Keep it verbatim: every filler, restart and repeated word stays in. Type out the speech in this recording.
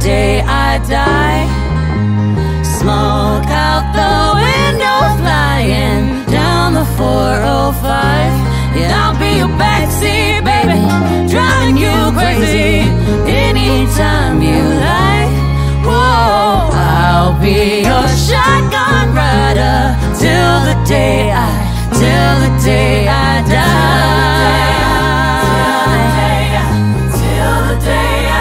day I die. Smoke out the window, flying down the four oh five. Yeah, I'll be your backseat, baby, driving you crazy anytime you like. Whoa, I'll be your shotgun rider till the day I, till the day